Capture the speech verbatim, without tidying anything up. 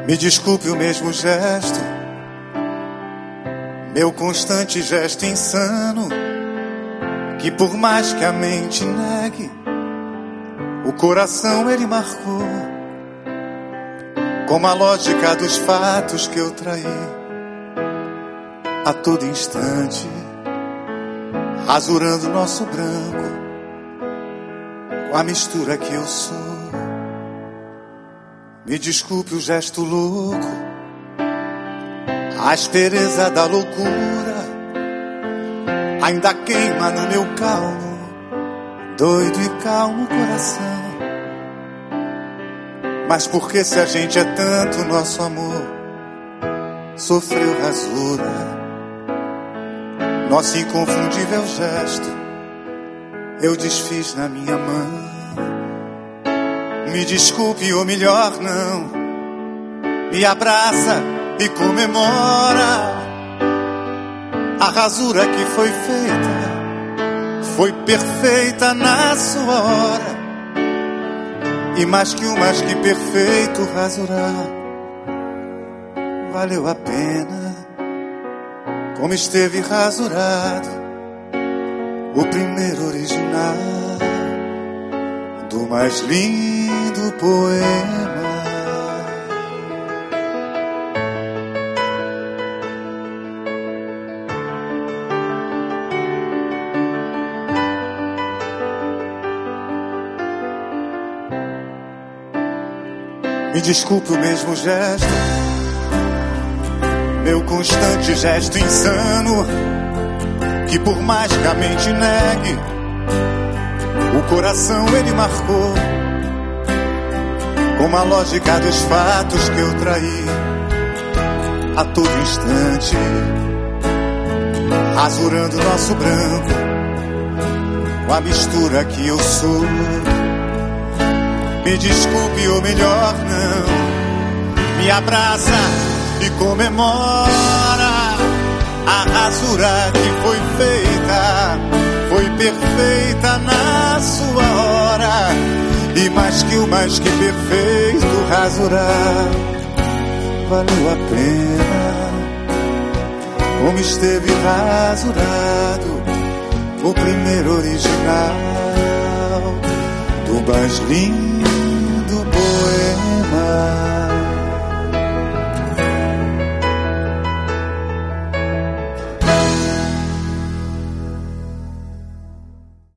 Me desculpe o mesmo gesto, meu constante gesto insano, que por mais que a mente negue, o coração ele marcou, como a lógica dos fatos que eu traí a todo instante, rasurando nosso branco com a mistura que eu sou. Me desculpe o gesto louco, a aspereza da loucura ainda queima no meu calmo, doido e calmo coração. Mas por que, se a gente é tanto, nosso amor sofreu rasura? Nosso inconfundível gesto eu desfiz na minha mão. Me desculpe, ou melhor não, me abraça e comemora. A rasura que foi feita foi perfeita na sua hora, e mais que o mais que perfeito rasurar valeu a pena, como esteve rasurado o primeiro original do mais lindo poema. Me desculpe o mesmo gesto, meu constante gesto insano, que por mais que a mente negue, o coração ele marcou, como a lógica dos fatos que eu traí a todo instante, rasurando nosso branco com a mistura que eu sou. Me desculpe, ou melhor não, me abraça e comemora. A rasura que foi feita foi perfeita na sua hora, e mais que o mais que perfeito rasurar valeu a pena, como esteve rasurado o primeiro original do mais lindo poema.